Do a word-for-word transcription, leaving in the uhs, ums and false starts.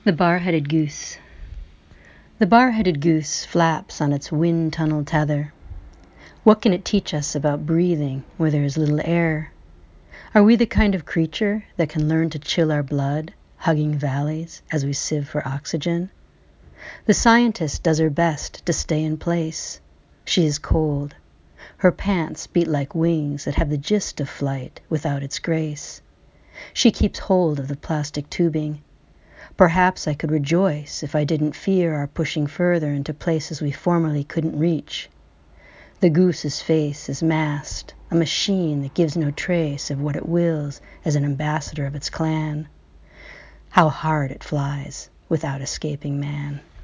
The Bar-Headed Goose. The bar-headed goose flaps on its wind-tunnel tether. What can it teach us about breathing where there is little air? Are we the kind of creature that can learn to chill our blood, hugging valleys as we sieve for oxygen? The scientist does her best to stay in place. She is cold. Her pants beat like wings that have the gist of flight without its grace. She keeps hold of the plastic tubing. Perhaps I could rejoice if I didn't fear our pushing further into places we formerly couldn't reach. The goose's face is masked, a machine that gives no trace of what it wills as an ambassador of its clan. How hard it flies without escaping man.